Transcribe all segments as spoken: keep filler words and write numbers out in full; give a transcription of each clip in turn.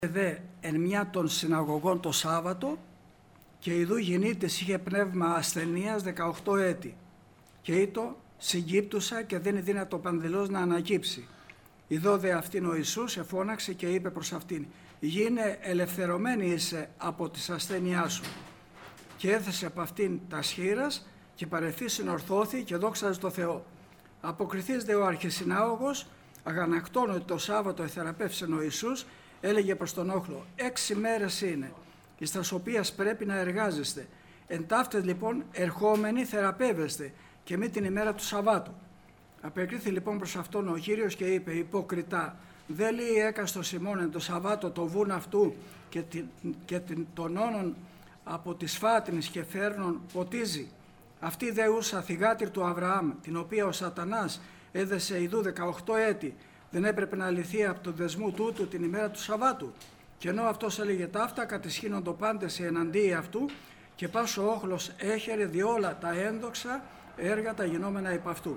δε εν μια των συναγωγών το Σάββατο και ιδού γεννήτης είχε πνεύμα ασθενείας δεκαοκτώ έτη και ήτο συγκύπτουσα και δεν δύνατο παντελώς να ανακύψει. Ιδώ δε αυτήν ο Ιησούς εφώναξε και είπε προς αυτήν: «Γίνε ελευθερωμένη είσαι από της ασθένειάς σου». Και έθεσε από αυτήν τα σχήρας και παρεθύσιν ορθώθη και δόξαζε το Θεό. Αποκριθείς δε ο αρχισυνάγωγος, αγανακτών ότι το Σάββατο εθεραπεύσεν ο Ιησούς, έλεγε προς τον όχλο: «Έξι μέρες είναι, εις τας οποίας πρέπει να εργάζεστε. Εν ταύτες λοιπόν ερχόμενοι θεραπεύεστε και μη την ημέρα του Σαββάτου». Απεκρίθη λοιπόν προς αυτόν ο Κύριος και είπε: «Υποκριτά, δεν λέει έκαστο Σιμών εν το Σαββάτο το βούν αυτού και, την, και την, τον όνον από της φάτινης και φέρνων ποτίζει. Αυτή δε ούσα θυγάτηρ του Αβραάμ, την οποία ο Σατανάς έδεσε ιδού δεκαοκτώ έτη, δεν έπρεπε να λυθεί από το δεσμού τούτου την ημέρα του Σαββάτου». Και ενώ αυτός έλεγε ταύτα, κατησχύνοντο πάντες εναντίοι αυτού, και πάσο όχλος έχερε διόλα τα ένδοξα έργα τα γινόμενα επ' αυτού.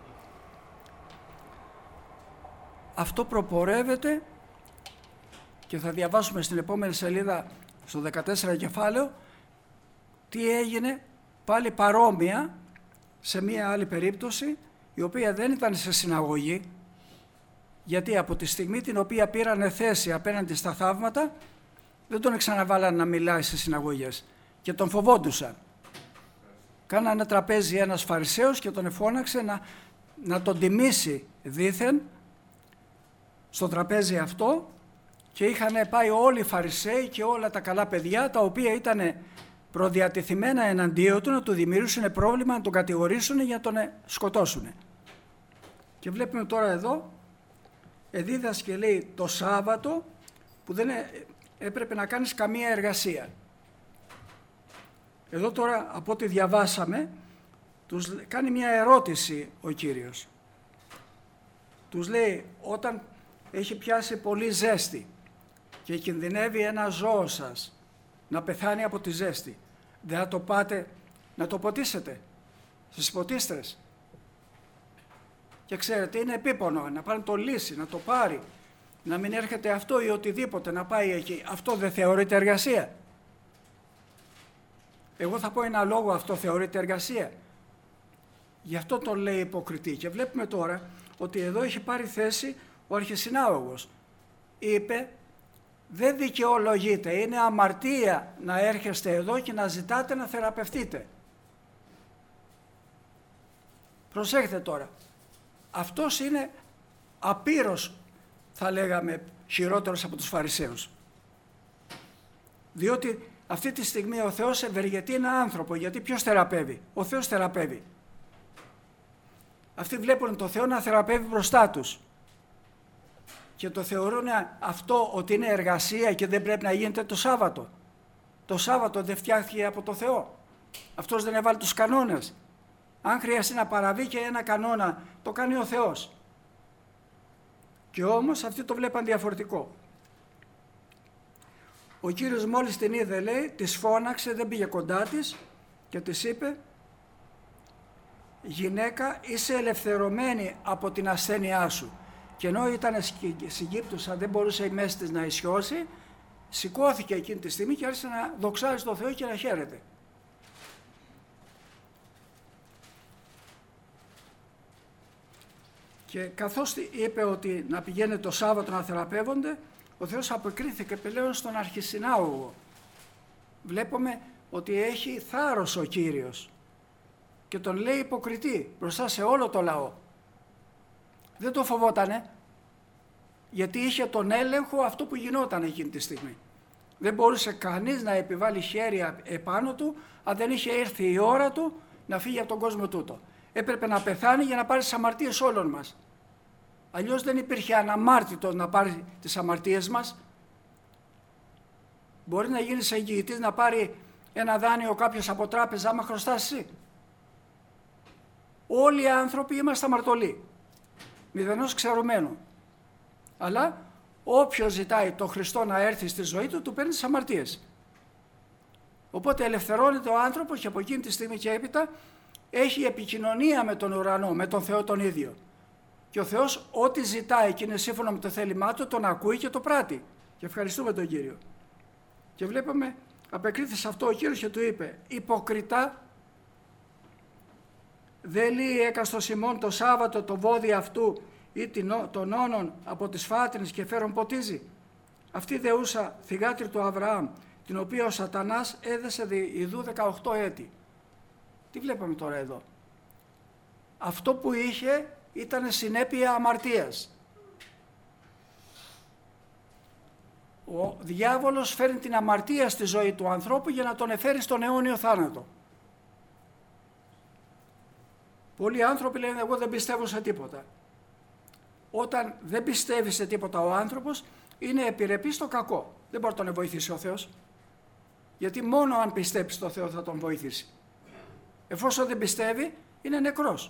Αυτό προπορεύεται και θα διαβάσουμε στην επόμενη σελίδα στο δεκατέσσερα κεφάλαιο τι έγινε πάλι παρόμοια σε μία άλλη περίπτωση, η οποία δεν ήταν σε συναγωγή, γιατί από τη στιγμή την οποία πήρανε θέση απέναντι στα θαύματα δεν τον ξαναβάλαν να μιλάει σε συναγωγές και τον φοβόντουσαν. Κάνανε τραπέζι ένας Φαρισαίος και τον εφώναξε να, να τον τιμήσει δήθεν στο τραπέζι αυτό, και είχαν πάει όλοι οι Φαρισαίοι και όλα τα καλά παιδιά, τα οποία ήταν προδιατεθειμένα εναντίον του να του δημιουργήσουν πρόβλημα, να τον κατηγορήσουν για να τον σκοτώσουν. Και βλέπουμε τώρα εδώ, εδίδασκε λέει το Σάββατο που δεν έπρεπε να κάνεις καμία εργασία. Εδώ τώρα από ό,τι διαβάσαμε τους κάνει μια ερώτηση ο Κύριος. Τους λέει, όταν έχει πιάσει πολύ ζέστη και κινδυνεύει ένα ζώο σας να πεθάνει από τη ζέστη, δεν θα το πάτε να το ποτίσετε στις ποτίστρες? Και ξέρετε, είναι επίπονο να πάνε το λύσει, να το πάρει, να μην έρχεται αυτό ή οτιδήποτε να πάει εκεί. Αυτό δεν θεωρείται εργασία? Εγώ θα πω ένα λόγο, αυτό θεωρείται εργασία. Γι' αυτό τον λέει υποκριτή. Και βλέπουμε τώρα ότι εδώ έχει πάρει θέση ο αρχισυνάγωγος. Είπε, δεν δικαιολογείται, είναι αμαρτία να έρχεστε εδώ και να ζητάτε να θεραπευτείτε. Προσέχετε τώρα. Αυτός είναι απείρως, θα λέγαμε, χειρότερος από τους Φαρισαίους. Διότι αυτή τη στιγμή ο Θεός ευεργετεί ένα άνθρωπο. Γιατί ποιος θεραπεύει? Ο Θεός θεραπεύει. Αυτοί βλέπουν το Θεό να θεραπεύει μπροστά τους και το θεωρούν αυτό ότι είναι εργασία και δεν πρέπει να γίνεται το Σάββατο. Το Σάββατο δεν φτιάχτηκε από το Θεό. Αυτός δεν έβαλε τους κανόνες. Αν χρειαστεί να παραβεί και ένα κανόνα, το κάνει ο Θεός. Και όμως αυτοί το βλέπαν διαφορετικό. Ο Κύριος μόλις την είδε, λέει, της φώναξε, δεν πήγε κοντά της και της είπε, «Γυναίκα, είσαι ελευθερωμένη από την ασθένειά σου». Και ενώ ήταν συγκύπτουσα, δεν μπορούσε η μέση της να ισιώσει, σηκώθηκε εκείνη τη στιγμή και άρχισε να δοξάζει το Θεό και να χαίρεται. Και καθώς είπε ότι να πηγαίνει το Σάββατο να θεραπεύονται, ο Θεός αποκρίθηκε πλέον στον αρχισυνάγωγο. Βλέπουμε ότι έχει θάρρος ο Κύριος και τον λέει υποκριτή μπροστά σε όλο το λαό. Δεν το φοβότανε, γιατί είχε τον έλεγχο αυτό που γινόταν εκείνη τη στιγμή. Δεν μπορούσε κανείς να επιβάλλει χέρι επάνω του αν δεν είχε έρθει η ώρα του να φύγει από τον κόσμο τούτο. Έπρεπε να πεθάνει για να πάρει τις αμαρτίες όλων μας. Αλλιώς δεν υπήρχε αναμάρτητος να πάρει τις αμαρτίες μας. Μπορεί να γίνεις εγγυητής να πάρει ένα δάνειο κάποιος από τράπεζα άμα χρωστάς εσύ? Όλοι οι άνθρωποι είμαστε αμαρτωλοί, μηδενός ξερωμένου. Αλλά όποιος ζητάει το Χριστό να έρθει στη ζωή του, του παίρνει τις αμαρτίες. Οπότε ελευθερώνεται ο άνθρωπος και από εκείνη τη στιγμή και έπειτα έχει επικοινωνία με τον ουρανό, με τον Θεό τον ίδιο. Και ο Θεός ό,τι ζητάει και είναι σύμφωνα με το θέλημά του, τον ακούει και το πράττει. Και ευχαριστούμε τον Κύριο. Και βλέπαμε, απεκρίθη σε αυτό ο Κύριος και του είπε, υποκριτά, δεν λέει έκαστο Σιμών το Σάββατο το βόδι αυτού ή των όνων από τις φάτρινες και φέρον ποτίζει. Αυτή δεούσα θυγάτρη του Αβραάμ, την οποία ο Σατανάς έδεσε ιδού δεκαοκτώ έτη. Τι βλέπαμε τώρα εδώ? Αυτό που είχε ήταν συνέπεια αμαρτίας. Ο διάβολος φέρνει την αμαρτία στη ζωή του ανθρώπου για να τον εφέρει στον αιώνιο θάνατο. Πολλοί άνθρωποι λένε εγώ δεν πιστεύω σε τίποτα. Όταν δεν πιστεύει σε τίποτα ο άνθρωπος είναι επιρρεπής στο κακό. Δεν μπορεί να τον βοηθήσει ο Θεός. Γιατί μόνο αν πιστέψει στο Θεό θα τον βοηθήσει. Εφόσον δεν πιστεύει είναι νεκρός.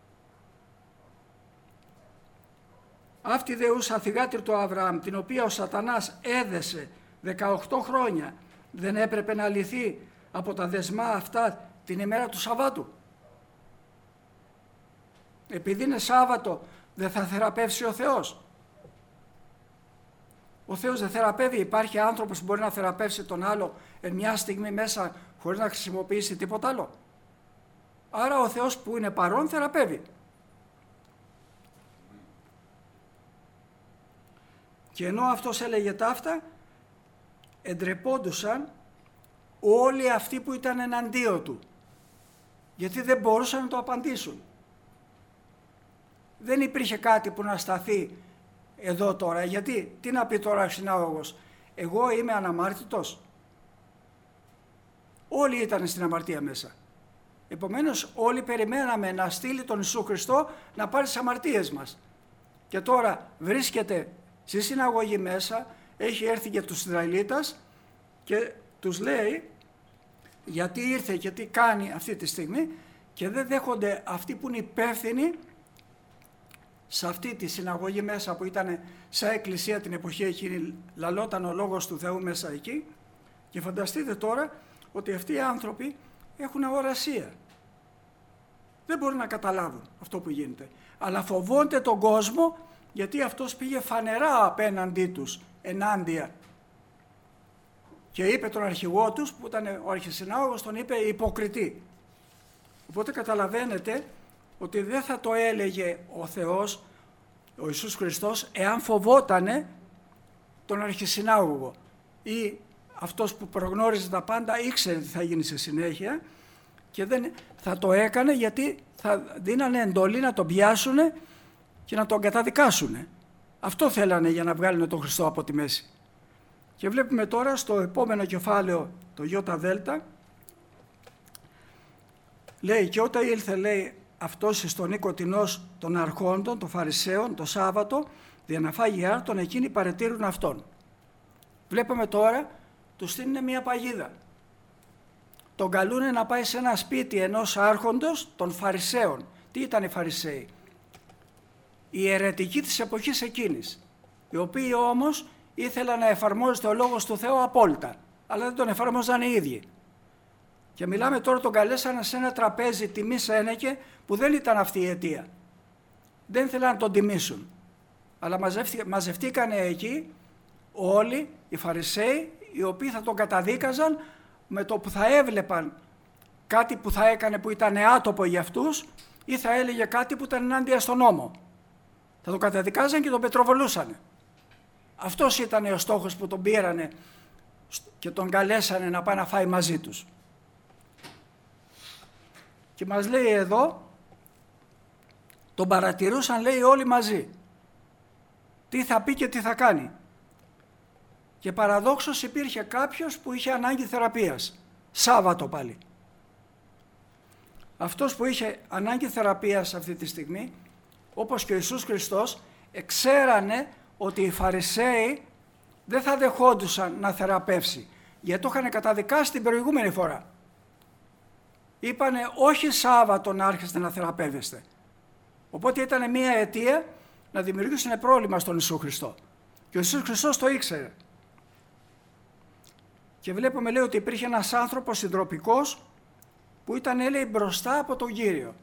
Αυτή δεούσα θυγάτρη του Αβραάμ, την οποία ο Σατανάς έδεσε δεκαοκτώ χρόνια, δεν έπρεπε να λυθεί από τα δεσμά αυτά την ημέρα του Σαββάτου? Επειδή είναι Σάββατο δεν θα θεραπεύσει ο Θεός? Ο Θεός δεν θεραπεύει. Υπάρχει άνθρωπος που μπορεί να θεραπεύσει τον άλλο εν μια στιγμή μέσα χωρίς να χρησιμοποιήσει τίποτα άλλο? Άρα ο Θεός που είναι παρόν θεραπεύει. Και ενώ αυτός έλεγε ταύτα, εντρεπόντουσαν όλοι αυτοί που ήταν εναντίον του, γιατί δεν μπορούσαν να το απαντήσουν. Δεν υπήρχε κάτι που να σταθεί εδώ τώρα, γιατί τι να πει τώρα ο συνάγωγος, εγώ είμαι αναμάρτητος? Όλοι ήταν στην αμαρτία μέσα. Επομένως όλοι περιμέναμε να στείλει τον Ιησού Χριστό να πάρει τις αμαρτίες μας. Και τώρα βρίσκεται στη συναγωγή μέσα, έχει έρθει και τους Ισραηλίτας και τους λέει γιατί ήρθε και τι κάνει αυτή τη στιγμή, και δεν δέχονται αυτοί που είναι υπεύθυνοι σε αυτή τη συναγωγή μέσα που ήταν σαν εκκλησία την εποχή εκείνη, λαλόταν ο λόγος του Θεού μέσα εκεί. Και φανταστείτε τώρα ότι αυτοί οι άνθρωποι έχουν αγορασία. Δεν μπορούν να καταλάβουν αυτό που γίνεται. Αλλά φοβόνται τον κόσμο, γιατί αυτός πήγε φανερά απέναντί τους, ενάντια. Και είπε τον αρχηγό τους, που ήταν ο αρχισυνάγωγος, τον είπε υποκριτή. Οπότε καταλαβαίνετε ότι δεν θα το έλεγε ο Θεός, ο Ιησούς Χριστός, εάν φοβότανε τον αρχισυνάγωγο. Ή αυτός που προγνώριζε τα πάντα ήξερε τι θα γίνει στη συνέχεια και δεν θα το έκανε, γιατί θα δίνανε εντολή να τον πιάσουν και να τον καταδικάσουν. Αυτό θέλανε για να βγάλουν τον Χριστό από τη μέση. Και βλέπουμε τώρα στο επόμενο κεφάλαιο, το ΙΔ, λέει και όταν ήλθε, λέει, αυτός εις τον οίκο τινός των αρχόντων, των Φαρισαίων, το Σάββατο, δια να φάγει άρτον, εκείνοι παρετήρουν αυτόν. Βλέπουμε τώρα, του στείλουν μια παγίδα. Τον καλούνε να πάει σε ένα σπίτι ενός άρχοντος των Φαρισαίων. Τι ήταν οι Φαρισαίοι? Οι αιρετικοί της εποχής εκείνης, οι οποίοι όμως ήθελαν να εφαρμόζεται ο λόγος του Θεού απόλυτα, αλλά δεν τον εφαρμόζαν οι ίδιοι. Και μιλάμε τώρα, τον καλέσανε σε ένα τραπέζι τιμής ένεκε, που δεν ήταν αυτή η αιτία. Δεν ήθελαν να τον τιμήσουν. Αλλά μαζευτήκανε εκεί όλοι οι Φαρισαίοι, οι οποίοι θα τον καταδίκαζαν με το που θα έβλεπαν κάτι που θα έκανε που ήταν άτοπο για αυτούς, ή θα έλεγε κάτι που ήταν ενάντια στον νόμο. Θα τον καταδικάζαν και τον πετροβολούσαν. Αυτός ήταν ο στόχος που τον πήρανε και τον καλέσανε να πάει να φάει μαζί τους. Και μας λέει εδώ, τον παρατηρούσαν, λέει, όλοι μαζί. Τι θα πει και τι θα κάνει. Και παραδόξως υπήρχε κάποιος που είχε ανάγκη θεραπείας. Σάββατο πάλι. Αυτός που είχε ανάγκη θεραπείας αυτή τη στιγμή, όπως και ο Ιησούς Χριστός, εξέρανε ότι οι Φαρισαίοι δεν θα δεχόντουσαν να θεραπεύσει, γιατί το είχαν καταδικάσει την προηγούμενη φορά. Είπανε όχι Σάββατο να άρχιστε να θεραπεύεστε. Οπότε ήταν μια αιτία να δημιουργήσουν πρόβλημα στον Ιησού Χριστό. Και ο Ιησούς Χριστός το ήξερε. Και βλέπουμε, λέει, ότι υπήρχε ένας άνθρωπος συντροπικός που ήταν, λέει, μπροστά από τον Κύριο.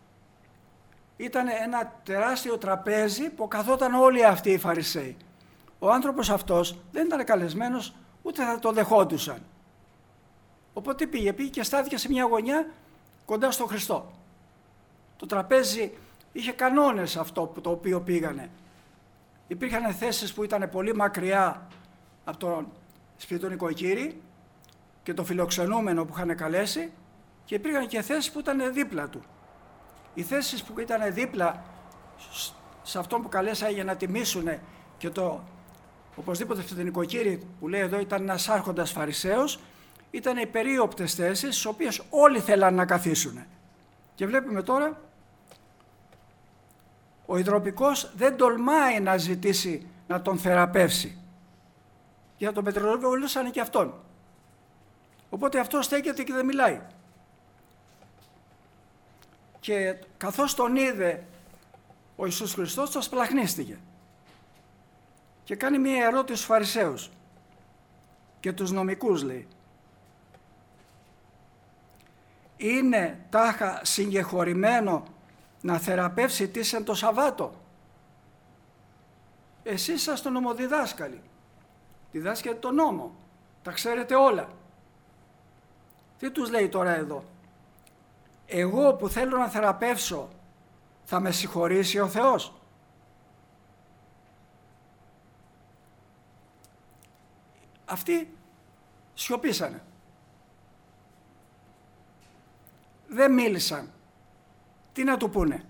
Ήταν ένα τεράστιο τραπέζι που καθόταν όλοι αυτοί οι Φαρισαίοι. ο άνθρωπος αυτός δεν ήταν καλεσμένος, ούτε θα το δεχόντουσαν. Οπότε πήγε, πήγε και στάθηκε σε μια γωνιά κοντά στον Χριστό. Το τραπέζι είχε κανόνες αυτό που το οποίο πήγανε. Υπήρχαν θέσεις που ήταν πολύ μακριά από τον σπίτι του νοικοκύρη και το φιλοξενούμενο που είχαν καλέσει, και υπήρχαν και θέσεις που ήταν δίπλα του. Οι θέσεις που ήταν δίπλα σε αυτόν που καλέσανε για να τιμήσουν και το οπωσδήποτε στο νοικοκύρη που λέει εδώ ήταν ένας άρχοντας Φαρισαίος, ήταν οι περίοπτες θέσεις στις οποίες όλοι θέλαν να καθίσουν. Και βλέπουμε τώρα ο υδροπικός δεν τολμάει να ζητήσει να τον θεραπεύσει. Για τον πετρελαιολούσαν και αυτόν. Οπότε αυτός στέκεται και δεν μιλάει. Και καθώς τον είδε ο Ιησούς Χριστός, τον σπλαχνίστηκε. Και κάνει μία ερώτηση στους Φαρισαίους και τους νομικούς, λέει. Είναι τάχα συγκεχωρημένο να θεραπεύσει τίσεν το Σαββάτο? Εσείς είσαστε νομοδιδάσκαλοι, διδάσκετε τον νόμο, τα ξέρετε όλα. Τι τους λέει τώρα εδώ? Εγώ που θέλω να θεραπεύσω, θα με συγχωρήσει ο Θεός? Αυτοί σιωπήσανε. Δεν μίλησαν. Τι να του πούνε?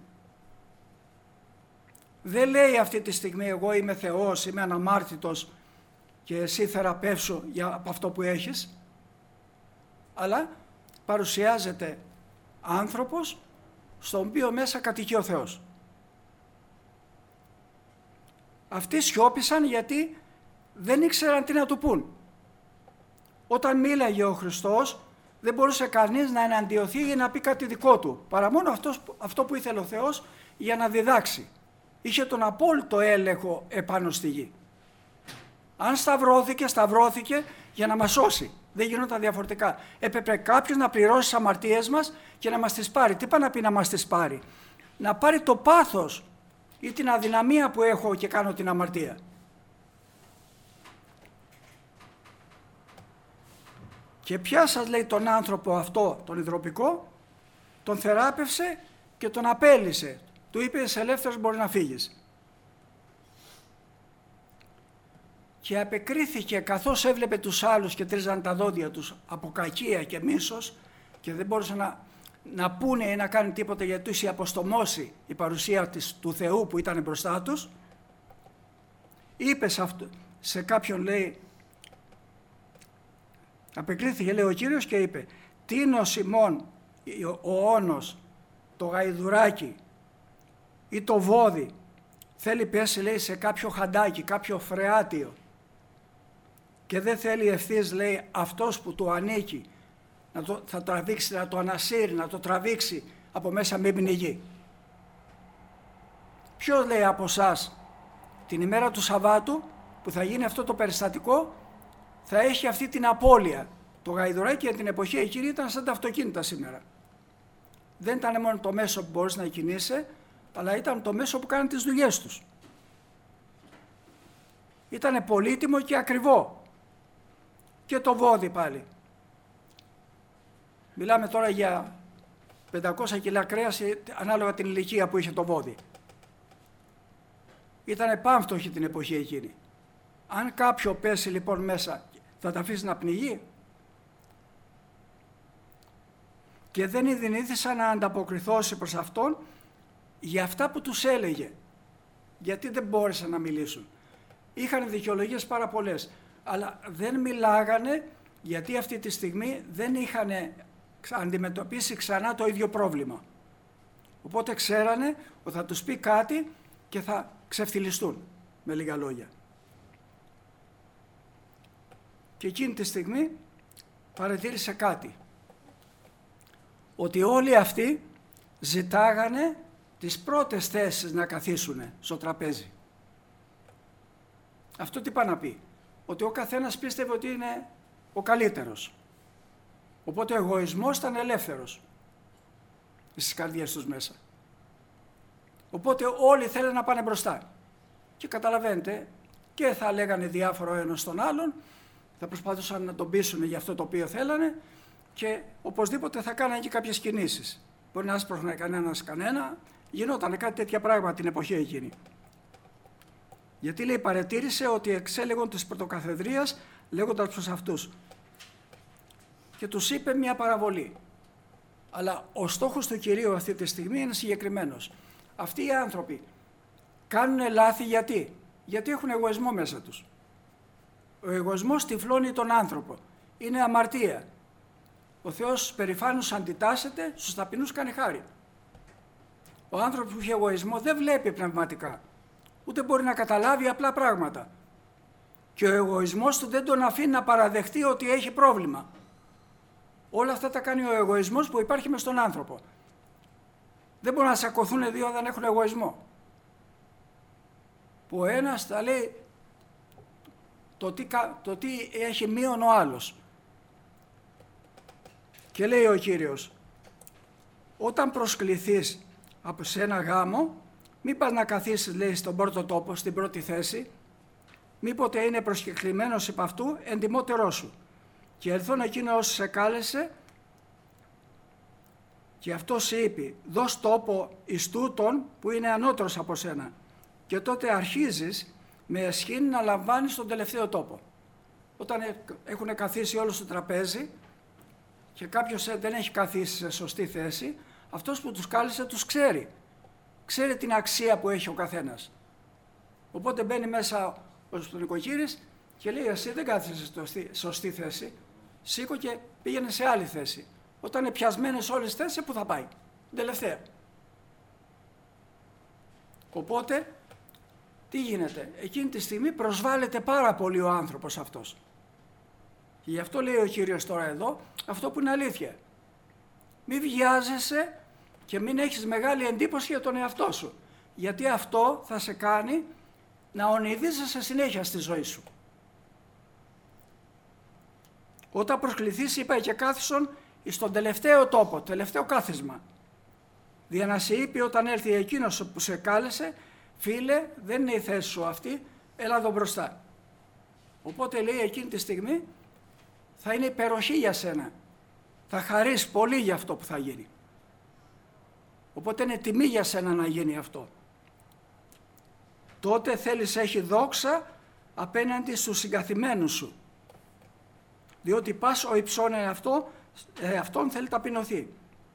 Δεν λέει αυτή τη στιγμή εγώ είμαι Θεός, είμαι αναμάρτητος και εσύ θεραπεύσου για από αυτό που έχεις. Αλλά παρουσιάζεται άνθρωπος στον οποίο μέσα κατοικεί ο Θεός. Αυτοί σιώπησαν γιατί δεν ήξεραν τι να του πούν. Όταν μίλαγε ο Χριστός δεν μπορούσε κανείς να εναντιωθεί ή να πει κάτι δικό του, παρά μόνο αυτός, αυτό που ήθελε ο Θεός για να διδάξει. Είχε τον απόλυτο έλεγχο επάνω στη γη. Αν σταυρώθηκε, σταυρώθηκε για να μας σώσει. Δεν γινόταν διαφορετικά. Έπρεπε κάποιος να πληρώσει τις αμαρτίες μας και να μας τις πάρει. Τι πάει να πει να μας τις πάρει? Να πάρει το πάθος ή την αδυναμία που έχω και κάνω την αμαρτία. Και ποια σας λέει τον άνθρωπο αυτό, τον υδροπικό? Τον θεράπευσε και τον απέλυσε. Του είπε είσαι ελεύθερος, μπορεί να φύγεις. Και απεκρίθηκε καθώς έβλεπε τους άλλους και τρίζαν τα δόντια τους από κακία και μίσος και δεν μπορούσαν να, να πούνε ή να κάνουν τίποτα γιατί τους είχε αποστομώσει η παρουσία της, του Θεού που ήταν μπροστά τους. Είπε σε, αυτό, σε κάποιον, λέει, απεκρίθηκε, λέει, ο Κύριος και είπε «Τίνος ημών ο όνος, το γαϊδουράκι ή το βόδι θέλει πέσει, λέει, σε κάποιο χαντάκι, κάποιο φρεάτιο και δεν θέλει ευθύς, λέει, αυτός που του ανήκει να το, θα τραβήξει, να το ανασύρει, να το τραβήξει από μέσα με πνιγεί». Ποιος, λέει, από εσάς την ημέρα του Σαββάτου που θα γίνει αυτό το περιστατικό θα έχει αυτή την απώλεια? Το γαϊδουράκι για την εποχή εκείνη ήταν σαν τα αυτοκίνητα σήμερα. Δεν ήταν μόνο το μέσο που μπορείς να κινείσαι, αλλά ήταν το μέσο που κάνουν τις δουλειές τους. Ήτανε πολύτιμο και ακριβό. Και το βόδι πάλι. Μιλάμε τώρα για πεντακόσια κιλά κρέας ανάλογα την ηλικία που είχε το βόδι. Ήτανε πάμφτωχη την εποχή εκείνη. Αν κάποιο πέσει λοιπόν μέσα, θα τα αφήσει να πνιγεί? Και δεν ειδηνήθησαν να ανταποκριθώσει προς αυτόν για αυτά που τους έλεγε. Γιατί δεν μπόρεσαν να μιλήσουν. Είχαν δικαιολογίες πάρα πολλές, αλλά δεν μιλάγανε γιατί αυτή τη στιγμή δεν είχαν αντιμετωπίσει ξανά το ίδιο πρόβλημα. Οπότε ξέρανε ότι θα τους πει κάτι και θα ξεφτυλιστούν, με λίγα λόγια. Και εκείνη τη στιγμή παρατήρησε κάτι. Ότι όλοι αυτοί ζητάγανε τις πρώτες θέσεις να καθίσουν στο τραπέζι. Αυτό τι πάει να πει? Ότι ο καθένας πίστευε ότι είναι ο καλύτερος. Οπότε ο εγωισμός ήταν ελεύθερος στις καρδιές τους μέσα. Οπότε όλοι θέλουν να πάνε μπροστά. Και καταλαβαίνετε, και θα λέγανε διάφορο ένας στον άλλον, θα προσπαθούσαν να τον πείσουν για αυτό το οποίο θέλανε και οπωσδήποτε θα κάνανε και κάποιες κινήσεις. Μπορεί να άσπροχνε κανένας κανένα, γινόταν κάτι τέτοια πράγματα την εποχή εκείνη. Γιατί λέει παρετήρησε ότι εξέλεγον της πρωτοκαθεδρίας λέγοντας προς αυτούς και τους είπε μια παραβολή. Αλλά ο στόχος του Κυρίου αυτή τη στιγμή είναι συγκεκριμένος. Αυτοί οι άνθρωποι κάνουν λάθη γιατί. Γιατί έχουν εγωισμό μέσα τους. Ο εγωισμός τυφλώνει τον άνθρωπο. Είναι αμαρτία. Ο Θεός περηφάνους αντιτάσσεται, στους ταπεινούς κάνει χάρη. Ο άνθρωπος που έχει εγωισμό δεν βλέπει πνευματικά. Ούτε μπορεί να καταλάβει απλά πράγματα. Και ο εγωισμός του δεν τον αφήνει να παραδεχτεί ότι έχει πρόβλημα. Όλα αυτά τα κάνει ο εγωισμός που υπάρχει μες στον άνθρωπο. Δεν μπορούν να σακωθούν δύο όταν έχουν εγωισμό. Που ο ένας θα λέει το τι, το τι έχει μείον ο άλλος. Και λέει ο Κύριος, όταν προσκληθείς από σε ένα γάμο, μην πας να καθίσεις, λέει, στον πρώτο τόπο, στην πρώτη θέση, μήποτε είναι προσκεκλημένος επ' αυτού εντιμότερός σου. Και ελθόν εκείνο όσοι σε κάλεσε και αυτός είπε, δώσ' τόπο εις τούτον που είναι ανώτερος από σένα. Και τότε αρχίζεις με εσχήν να λαμβάνεις τον τελευταίο τόπο. Όταν έχουν καθίσει όλοι στο τραπέζι και κάποιος δεν έχει καθίσει σε σωστή θέση, αυτός που τους κάλεσε τους ξέρει. Ξέρει την αξία που έχει ο καθένας. Οπότε μπαίνει μέσα ο νοικοκύρης και λέει, εσύ δεν κάθισες σε σωστή θέση, σήκω και πήγαινε σε άλλη θέση. Όταν είναι πιασμένες όλες τις θέσεις, πού θα πάει? Τελευταία. Οπότε, τι γίνεται? Εκείνη τη στιγμή προσβάλλεται πάρα πολύ ο άνθρωπος αυτός. Και γι' αυτό λέει ο Κύριος τώρα εδώ, αυτό που είναι αλήθεια. Μην βιάζεσαι και μην έχεις μεγάλη εντύπωση για τον εαυτό σου. Γιατί αυτό θα σε κάνει να ονειδίζεσαι συνέχεια στη ζωή σου. Όταν προσκληθείς, είπα, και κάθισον στον τελευταίο τόπο, τελευταίο κάθισμα. Δια να σε είπε όταν έρθει εκείνος που σε κάλεσε, φίλε, δεν είναι η θέση σου αυτή, έλα εδώ μπροστά. Οπότε λέει εκείνη τη στιγμή θα είναι υπεροχή για σένα. Θα χαρείς πολύ για αυτό που θα γίνει. Οπότε είναι τιμή για σένα να γίνει αυτό. Τότε θέλεις έχει δόξα απέναντι στους συγκαθημένους σου. Διότι πας ο υψών αυτό, ε, αυτόν θέλει ταπεινωθεί.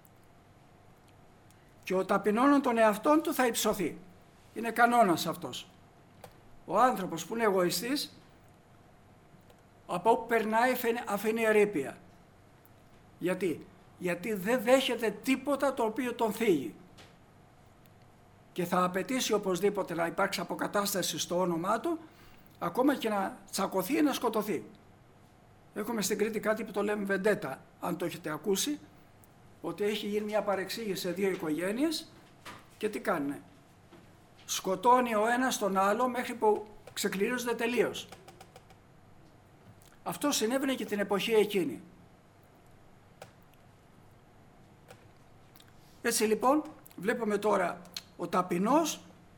Και ο ταπεινώνων των εαυτών του θα υψωθεί. Είναι κανόνας αυτός. Ο άνθρωπος που είναι εγωιστής, από όπου περνάει αφήνει ερείπια. Γιατί? Γιατί δεν δέχεται τίποτα το οποίο τον θίγει. Και θα απαιτήσει οπωσδήποτε να υπάρξει αποκατάσταση στο όνομά του, ακόμα και να τσακωθεί ή να σκοτωθεί. Έχουμε στην Κρήτη κάτι που το λέμε βεντέτα, αν το έχετε ακούσει, ότι έχει γίνει μια παρεξήγηση σε δύο οικογένειες και τι κάνουνε? Σκοτώνει ο ένας τον άλλο μέχρι που ξεκληρίζονται τελείως. Αυτό συνέβαινε και την εποχή εκείνη. Έτσι λοιπόν βλέπουμε τώρα ο ταπεινός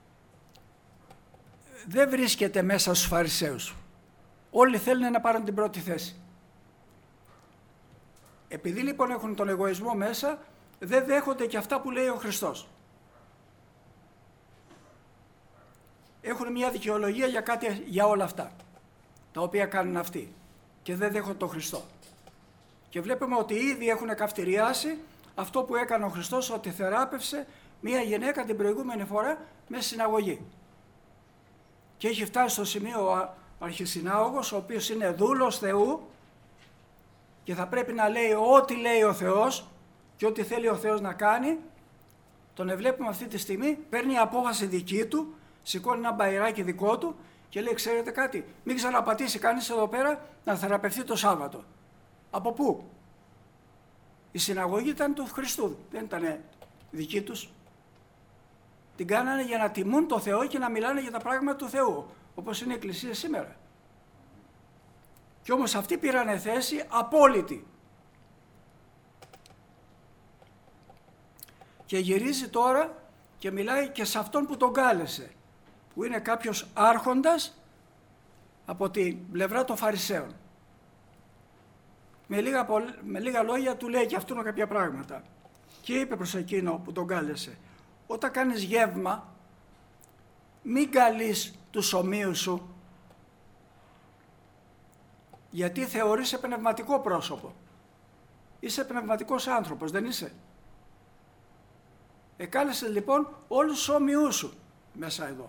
δεν βρίσκεται μέσα στους Φαρισαίους. Όλοι θέλουν να πάρουν την πρώτη θέση. Επειδή λοιπόν έχουν τον εγωισμό μέσα, δεν δέχονται και αυτά που λέει ο Χριστός. Έχουν μια δικαιολογία για, κάτι, για όλα αυτά, τα οποία κάνουν αυτοί και δεν δέχονται τον Χριστό. Και βλέπουμε ότι ήδη έχουν καυτηριάσει αυτό που έκανε ο Χριστός, ότι θεράπευσε μια γυναίκα την προηγούμενη φορά μέσα στη συναγωγή. Και έχει φτάσει στο σημείο ο αρχισυνάγωγος, ο οποίος είναι δούλος Θεού και θα πρέπει να λέει ό,τι λέει ο Θεός και ό,τι θέλει ο Θεός να κάνει. Τον βλέπουμε αυτή τη στιγμή, παίρνει απόφαση δική του, σηκώνει ένα μπαϊράκι δικό του και λέει, ξέρετε κάτι, μην ξαναπατήσει κανείς εδώ πέρα να θεραπευτεί το Σάββατο. Από πού? Η συναγωγή ήταν του Χριστού, δεν ήταν δική τους. Την κάνανε για να τιμούν το Θεό και να μιλάνε για τα πράγματα του Θεού, όπως είναι η Εκκλησία σήμερα. Και όμως αυτοί πήρανε θέση απόλυτη. Και γυρίζει τώρα και μιλάει και σε αυτόν που τον κάλεσε, που είναι κάποιος άρχοντας από την πλευρά των Φαρισαίων. Με λίγα, με λίγα λόγια του λέει και αυτόν κάποια πράγματα. Και είπε προς εκείνο που τον κάλεσε, όταν κάνεις γεύμα, μην καλείς τους ομοίους σου, γιατί θεωρείσαι πνευματικό πρόσωπο. Είσαι πνευματικός άνθρωπος, δεν είσαι? Εκάλεσες λοιπόν όλους τους όμοιούς σου μέσα εδώ.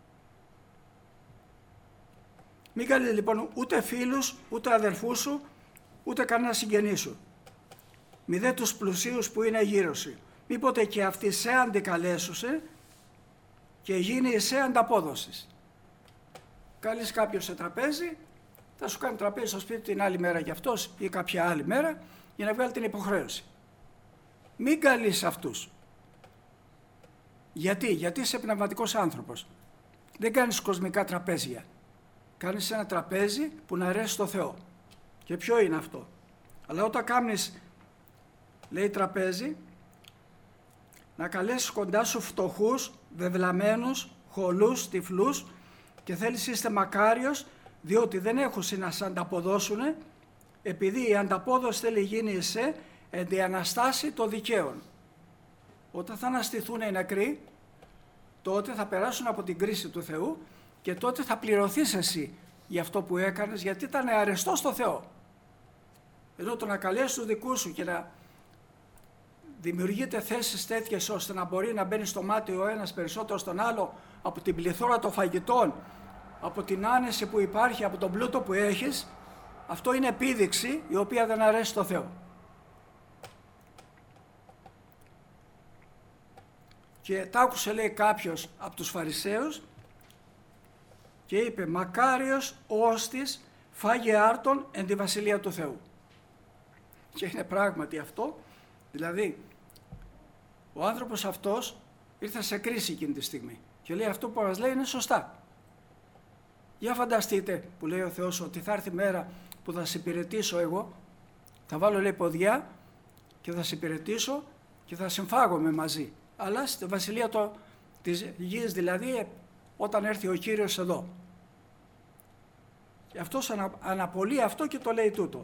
Μην καλείς λοιπόν ούτε φίλους, ούτε αδερφούς σου, ούτε κανένα συγγενή σου. Μη δε τους πλουσίους που είναι γύρω σου. Μήποτε και αυτοί σε αντικαλέσουσε και γίνει σε ανταπόδοση. Καλείς κάποιον σε τραπέζι, θα σου κάνει τραπέζι στο σπίτι την άλλη μέρα για αυτός ή κάποια άλλη μέρα για να βγάλει την υποχρέωση. Μην καλείς αυτούς. Γιατί, γιατί είσαι πνευματικός άνθρωπος. Δεν κάνεις κοσμικά τραπέζια. Κάνεις ένα τραπέζι που να αρέσει στο Θεό. Και ποιο είναι αυτό? Αλλά όταν κάνεις, λέει τραπέζι, να καλέσεις κοντά σου φτωχούς, βεβλαμένους, χολούς, τυφλούς και θέλεις είστε μακάριος, διότι δεν έχουν να σε ανταποδώσουν, επειδή η ανταπόδοση θέλει γίνει εσέ ενδιαναστάσει το δικαίον. Όταν θα αναστηθούν οι νεκροί, τότε θα περάσουν από την κρίση του Θεού και τότε θα πληρωθείς εσύ για αυτό που έκανες, γιατί ήταν αρεστό στο Θεό. Ενώ το να καλέσεις τους δικούς σου και να δημιουργείται θέσεις τέτοιες ώστε να μπορεί να μπαίνει στο μάτι ο ένας περισσότερο στον άλλο από την πληθώρα των φαγητών, από την άνεση που υπάρχει, από τον πλούτο που έχεις, αυτό είναι επίδειξη η οποία δεν αρέσει στο Θεό. Και τ' άκουσε, λέει, κάποιος από τους Φαρισαίους και είπε, μακάριος όστις φάγε άρτον εν τη Βασιλεία του Θεού. Και είναι πράγματι αυτό, δηλαδή ο άνθρωπος αυτός ήρθε σε κρίση εκείνη τη στιγμή και λέει αυτό που μας λέει είναι σωστά. Για φανταστείτε που λέει ο Θεός ότι θα έρθει μέρα που θα σε υπηρετήσω εγώ, θα βάλω, λέει, ποδιά και θα σε υπηρετήσω και θα συμφάγομαι μαζί. Αλλά στη Βασιλεία το, της γης, δηλαδή όταν έρθει ο Κύριος εδώ. Και αυτός ανα, αναπολύει αυτό και το λέει τούτο.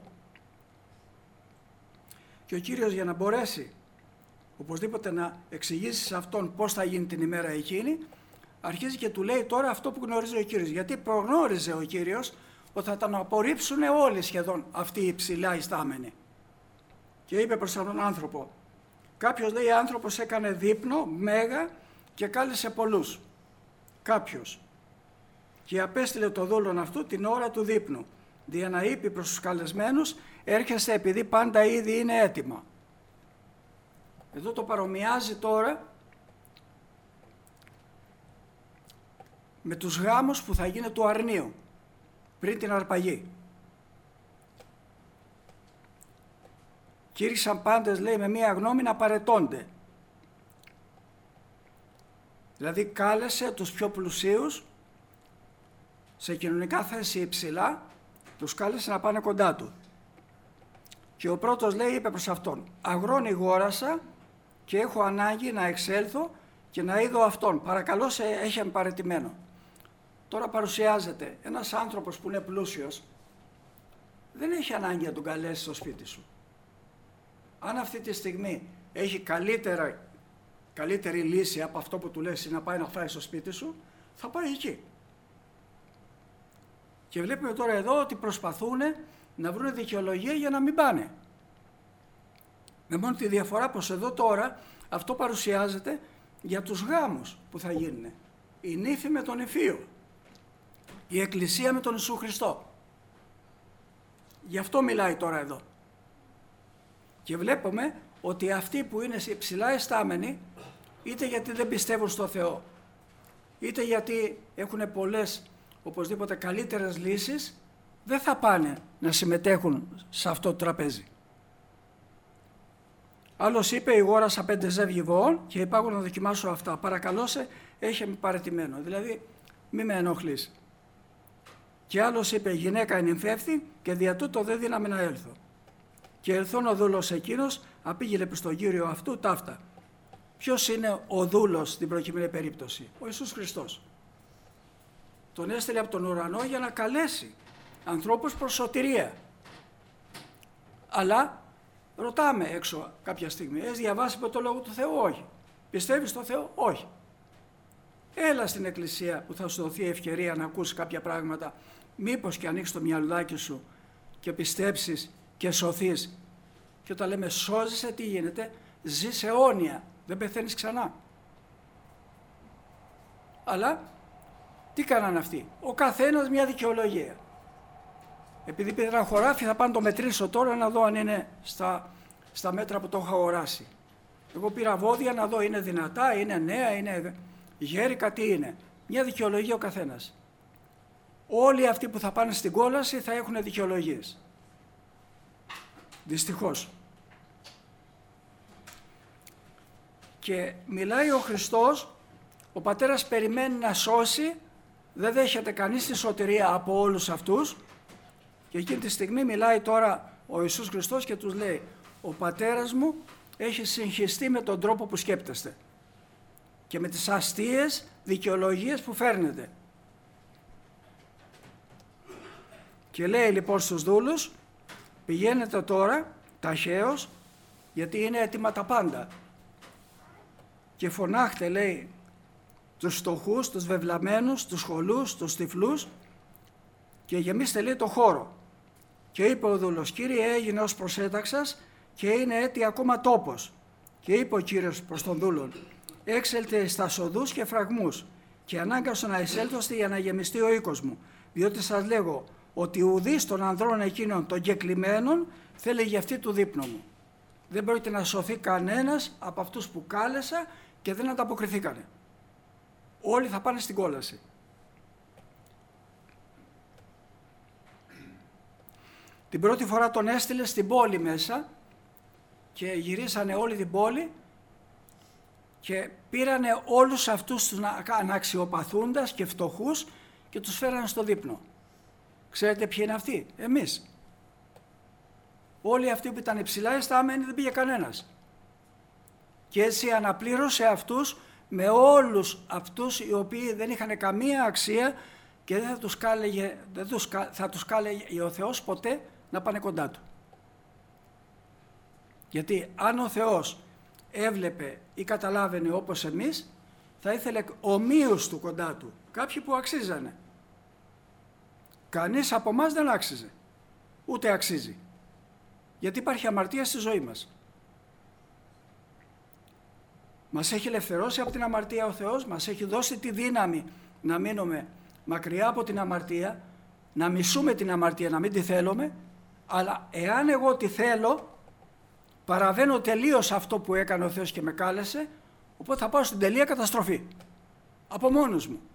Και ο Κύριος, για να μπορέσει οπωσδήποτε να εξηγήσει σε αυτόν πώς θα γίνει την ημέρα εκείνη, αρχίζει και του λέει τώρα αυτό που γνωρίζει ο Κύριος. Γιατί προγνώριζε ο Κύριος ότι θα τον απορρίψουν όλοι σχεδόν αυτοί οι ψηλά ιστάμενοι. Και είπε προς τον άνθρωπο, κάποιος, λέει, άνθρωπος έκανε δείπνο, μέγα και κάλεσε πολλούς. Κάποιος. Και απέστειλε το δούλον αυτού την ώρα του δείπνου, δια να είπε προς τους καλεσμένους, έρχεστε επειδή πάντα ήδη είναι έτοιμα. Εδώ το παρομοιάζει τώρα με τους γάμους που θα γίνει του αρνίου, πριν την αρπαγή. Κήρυξαν πάντες, λέει, με μία γνώμη να παρετώνται. Δηλαδή κάλεσε τους πιο πλουσίους, σε κοινωνικά θέση υψηλά, τους κάλεσε να πάνε κοντά του. Και ο πρώτος, λέει, είπε προς αυτόν, αγρόνι γόρασα και έχω ανάγκη να εξέλθω και να είδω αυτόν. Παρακαλώ σε έχει παρετημένο. Τώρα παρουσιάζεται ένας άνθρωπος που είναι πλούσιος, δεν έχει ανάγκη να τον καλέσει στο σπίτι σου. Αν αυτή τη στιγμή έχει καλύτερα, καλύτερη λύση από αυτό που του λες να πάει να φάει στο σπίτι σου, θα πάει εκεί. Και βλέπουμε τώρα εδώ ότι προσπαθούν να βρουν δικαιολογία για να μην πάνε. Με μόνο τη διαφορά πως εδώ τώρα αυτό παρουσιάζεται για τους γάμους που θα γίνουν. Η νύφη με τον υφείο. Η εκκλησία με τον Ιησού Χριστό. Γι' αυτό μιλάει τώρα εδώ. Και βλέπουμε ότι αυτοί που είναι υψηλά εστάμενοι, είτε γιατί δεν πιστεύουν στο Θεό, είτε γιατί έχουν πολλές οπωσδήποτε καλύτερες λύσεις, δεν θα πάνε να συμμετέχουν σε αυτό το τραπέζι. Άλλος είπε, ηγόρασα πέντε ζεύγη βοών και υπάρχω να δοκιμάσω αυτά. Παρακαλώ σε, έχει με παρετημένο. Δηλαδή, μη με ενοχλείς. Και άλλος είπε, γυναίκα ενυμφεύθη και δια τούτο δεν δύναμαι να έλθω. Και ελθόν ο δούλος εκείνος, απήγγειλε προς τον Κύριο αυτού ταύτα. Ποιος είναι ο δούλος στην προκειμένη περίπτωση? Ο Ιησούς Χριστός. τον έστειλε από τον ουρανό για να καλέσει ανθρώπους προς σωτηρία. Αλλά ρωτάμε έξω κάποια στιγμή, έχεις διαβάσει από το Λόγο του Θεού? Όχι. Πιστεύεις στο Θεό? Όχι. Έλα στην εκκλησία που θα σου δοθεί ευκαιρία να ακούσεις κάποια πράγματα, μήπως και ανοίξεις το μυαλουδάκι σου και πιστέψεις και σωθείς. Και όταν λέμε σώζεσαι, τι γίνεται? Ζεις αιώνια, δεν πεθαίνεις ξανά. Αλλά τι κάνανε αυτοί? Ο καθένας μια δικαιολογία. Επειδή πήρα ένα χωράφι, θα πάνε το μετρήσω τώρα να δω αν είναι στα, στα μέτρα που το έχω αγοράσει. Εγώ πήρα βόδια να δω, είναι δυνατά, είναι νέα, είναι γέρικα, τι είναι. Μια δικαιολογία ο καθένας. Όλοι αυτοί που θα πάνε στην κόλαση θα έχουν δικαιολογίες. Δυστυχώς. Και μιλάει ο Χριστός, ο Πατέρας περιμένει να σώσει, δεν δέχεται κανείς τη σωτηρία από όλους αυτούς, και εκείνη τη στιγμή μιλάει τώρα ο Ιησούς Χριστός και τους λέει, ο Πατέρας μου έχει συγχυστεί με τον τρόπο που σκέπτεστε και με τις αστείες δικαιολογίες που φέρνετε. Και λέει λοιπόν στους δούλους, πηγαίνετε τώρα ταχαίως, γιατί είναι έτοιμα τα πάντα, και φωνάχτε, λέει, τους φτωχούς, τους βεβλαμένους, τους χωλούς, τους τυφλούς, και γεμίστε, λέει, το χώρο. Και είπε ο δούλος, Κύριε, έγινε ως προσέταξας και είναι έτη ακόμα τόπος. Και είπε ο Κύριος προς τον δούλον, έξελτε στα σοδούς και φραγμούς και ανάγκασον να εισέλθωστε για να γεμιστεί ο οίκος μου. Διότι σας λέγω ότι ουδής των ανδρών εκείνων των κεκλημένων θέλει γευτεί του δείπνου μου. Δεν πρόκειται να σωθεί κανένας από αυτούς που κάλεσα και δεν ανταποκριθήκανε. Όλοι θα πάνε στην κόλαση. Την πρώτη φορά τον έστειλε στην πόλη μέσα και γυρίσανε όλη την πόλη και πήρανε όλους αυτούς τους αναξιοπαθούντας και φτωχούς και τους φέρανε στο δείπνο. Ξέρετε ποιοι είναι αυτοί? Εμείς. Όλοι αυτοί που ήταν υψηλά εστάμενοι δεν πήγε κανένας. Και έτσι αναπλήρωσε αυτούς με όλους αυτούς οι οποίοι δεν είχαν καμία αξία και δεν θα τους κάλεγε, δεν τους, θα τους κάλεγε ο Θεός ποτέ να πάνε κοντά του. Γιατί αν ο Θεός έβλεπε ή καταλάβαινε όπως εμείς, θα ήθελε ομοίους του κοντά του, κάποιοι που αξίζανε. Κανείς από εμάς δεν άξιζε, ούτε αξίζει. Γιατί υπάρχει αμαρτία στη ζωή μας. Μας έχει ελευθερώσει από την αμαρτία ο Θεός, μας έχει δώσει τη δύναμη να μείνουμε μακριά από την αμαρτία, να μισούμε την αμαρτία, να μην τη θέλουμε, αλλά εάν εγώ τη θέλω, παραβαίνω τελείως αυτό που έκανε ο Θεός και με κάλεσε, οπότε θα πάω στην τελεία καταστροφή, από μόνος μου.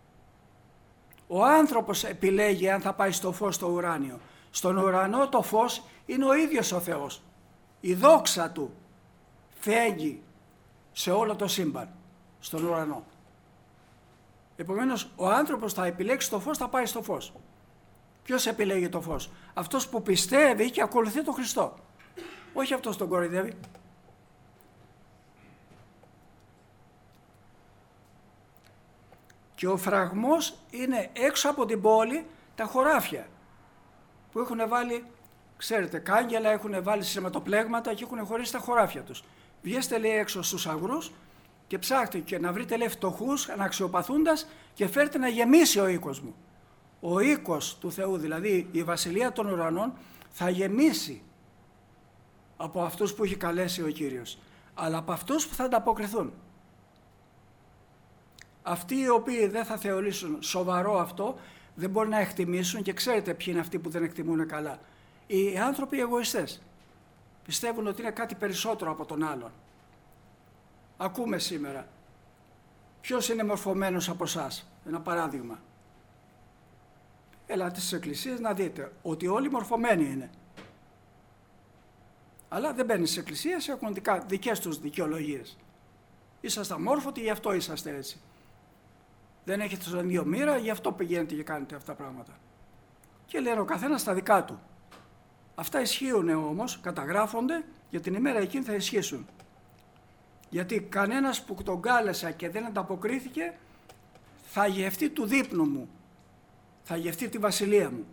Ο άνθρωπος επιλέγει αν θα πάει στο φως στο ουράνιο. Στον ουρανό το φως είναι ο ίδιος ο Θεός. Η δόξα του φέγγει σε όλο το σύμπαν, στον ουρανό. Επομένως, ο άνθρωπος θα επιλέξει το φως, θα πάει στο φως. Ποιος επιλέγει το φως? Αυτός που πιστεύει και ακολουθεί τον Χριστό. Όχι αυτός τον κοροϊδεύει. Και ο φραγμός είναι έξω από την πόλη τα χωράφια που έχουν βάλει, ξέρετε, κάγκελα, έχουν βάλει σειρματοπλέγματα και έχουν χωρίσει τα χωράφια τους. Βγέστε, λέει, έξω στους αγρούς και ψάχτε και να βρείτε, λέει, φτωχούς, αναξιοπαθούντας και φέρτε να γεμίσει ο οίκος μου. Ο οίκος του Θεού, δηλαδή η βασιλεία των ουρανών, θα γεμίσει από αυτούς που έχει καλέσει ο Κύριος, αλλά από αυτούς που θα ανταποκριθούν. Αυτοί οι οποίοι δεν θα θεωρήσουν σοβαρό αυτό, δεν μπορεί να εκτιμήσουν, και ξέρετε ποιοι είναι αυτοί που δεν εκτιμούν καλά. Οι άνθρωποι εγωιστές. Πιστεύουν ότι είναι κάτι περισσότερο από τον άλλον. Ακούμε σήμερα. Ποιος είναι μορφωμένος από εσάς? Ένα παράδειγμα. Ελάτε στις εκκλησίες να δείτε ότι όλοι μορφωμένοι είναι. Αλλά δεν μπαίνουν στις εκκλησίες, έχουν δικές τους δικαιολογίες. Είσαστε αμόρφωτοι, γι' αυτό είσαστε έτσι. Δεν έχετε στον ίδιο μοίρα, γι' αυτό πηγαίνετε και κάνετε αυτά τα πράγματα. Και λένε ο καθένας τα δικά του. Αυτά ισχύουν όμως, καταγράφονται, για την ημέρα εκείνη θα ισχύσουν. Γιατί κανένας που τον κάλεσα και δεν ανταποκρίθηκε, θα γευτεί του δείπνου μου. θα γευτεί τη βασιλεία μου.